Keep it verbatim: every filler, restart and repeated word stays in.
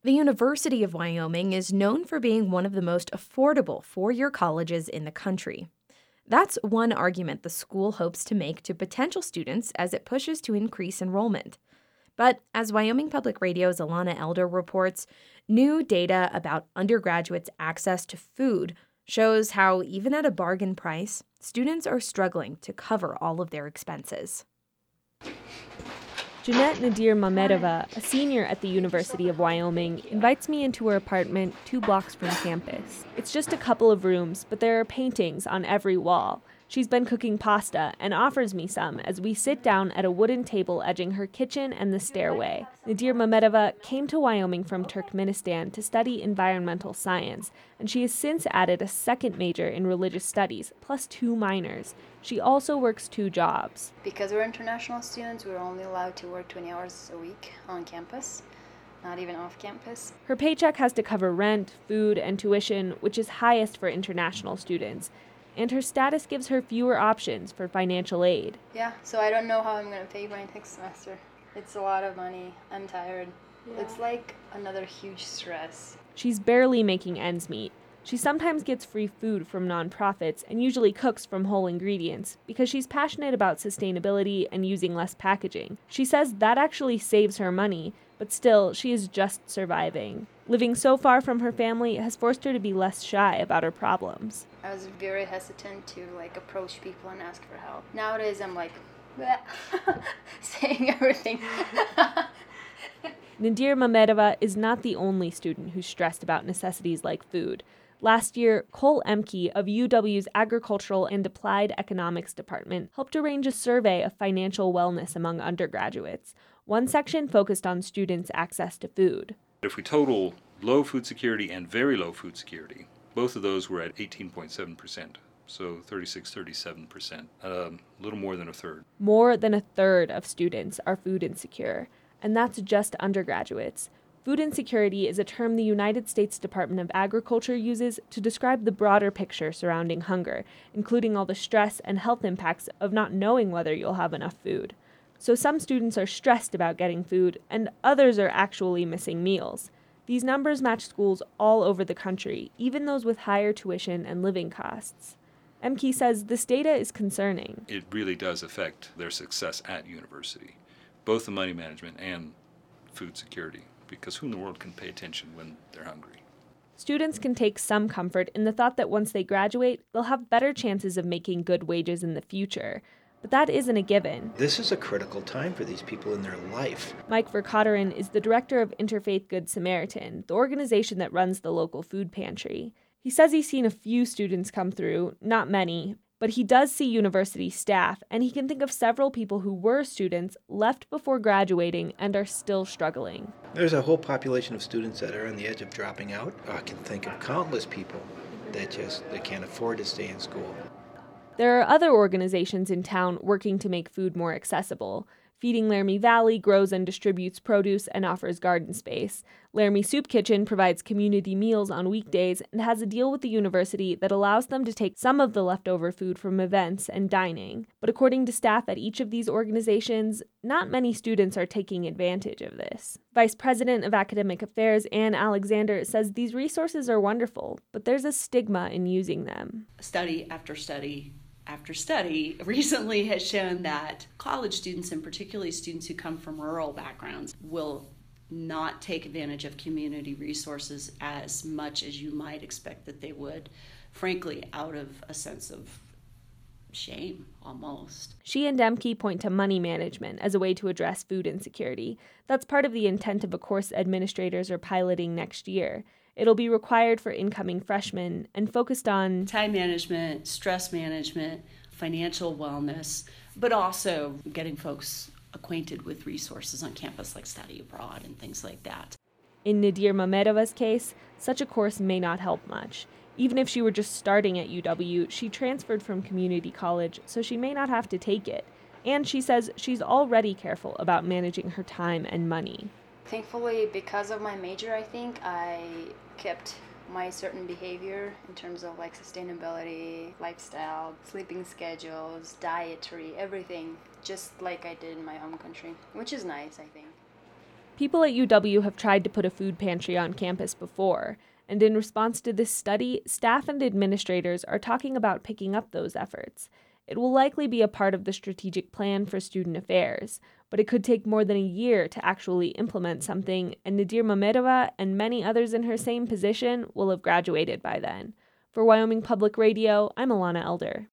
The University of Wyoming is known for being one of the most affordable four-year colleges in the country. That's one argument the school hopes to make to potential students as it pushes to increase enrollment. But as Wyoming Public Radio's Alana Elder reports, new data about undergraduates' access to food shows how, even at a bargain price, students are struggling to cover all of their expenses. Jeanette Nadir Mamedova, a senior at the University of Wyoming, invites me into her apartment two blocks from campus. It's just a couple of rooms, but there are paintings on every wall. She's been cooking pasta and offers me some as we sit down at a wooden table edging her kitchen and the stairway. Nadir Mamedova came to Wyoming from Turkmenistan to study environmental science, and she has since added a second major in religious studies, plus two minors. She also works two jobs. Because we're international students, we're only allowed to work twenty hours a week on campus, not even off campus. Her paycheck has to cover rent, food, and tuition, which is highest for international students. And her status gives her fewer options for financial aid. Yeah, so I don't know how I'm going to pay my next semester. It's a lot of money. I'm tired. Yeah. It's like another huge stress. She's barely making ends meet. She sometimes gets free food from nonprofits and usually cooks from whole ingredients because she's passionate about sustainability and using less packaging. She says that actually saves her money, but still, she is just surviving. Living so far from her family has forced her to be less shy about her problems. I was very hesitant to like approach people and ask for help. Nowadays, I'm like, saying everything. Nadir Mamedova is not the only student who's stressed about necessities like food. Last year, Cole Emke of U W's Agricultural and Applied Economics Department helped arrange a survey of financial wellness among undergraduates. One section focused on students' access to food. If we total low food security and very low food security, both of those were at eighteen point seven percent, so thirty-six, thirty-seven percent, a um, little more than a third. More than a third of students are food insecure, and that's just undergraduates. Food insecurity is a term the United States Department of Agriculture uses to describe the broader picture surrounding hunger, including all the stress and health impacts of not knowing whether you'll have enough food. So some students are stressed about getting food, and others are actually missing meals. These numbers match schools all over the country, even those with higher tuition and living costs. Emke says this data is concerning. It really does affect their success at university, both the money management and food security, because who in the world can pay attention when they're hungry? Students can take some comfort in the thought that once they graduate, they'll have better chances of making good wages in the future. But that isn't a given. This is a critical time for these people in their life. Mike Verkotterin is the director of Interfaith Good Samaritan, the organization that runs the local food pantry. He says he's seen a few students come through, not many, but he does see university staff, and he can think of several people who were students, left before graduating, and are still struggling. There's a whole population of students that are on the edge of dropping out. I can think of countless people that just they can't afford to stay in school. There are other organizations in town working to make food more accessible. Feeding Laramie Valley grows and distributes produce and offers garden space. Laramie Soup Kitchen provides community meals on weekdays and has a deal with the university that allows them to take some of the leftover food from events and dining. But according to staff at each of these organizations, not many students are taking advantage of this. Vice President of Academic Affairs Ann Alexander says these resources are wonderful, but there's a stigma in using them. Study after study after study recently has shown that college students, and particularly students who come from rural backgrounds, will not take advantage of community resources as much as you might expect that they would, frankly, out of a sense of shame, almost. She and Emke point to money management as a way to address food insecurity. That's part of the intent of a course administrators are piloting next year. It'll be required for incoming freshmen and focused on time management, stress management, financial wellness, but also getting folks acquainted with resources on campus like study abroad and things like that. In Nadir Mamedova's case, such a course may not help much. Even if she were just starting at U W, she transferred from community college, so she may not have to take it. And she says she's already careful about managing her time and money. Thankfully, because of my major, I think, I kept my certain behavior in terms of like sustainability, lifestyle, sleeping schedules, dietary, everything, just like I did in my home country, which is nice, I think. People at U W have tried to put a food pantry on campus before, and in response to this study, staff and administrators are talking about picking up those efforts. It will likely be a part of the strategic plan for student affairs, but it could take more than a year to actually implement something, and Nadir Mamedova and many others in her same position will have graduated by then. For Wyoming Public Radio, I'm Alana Elder.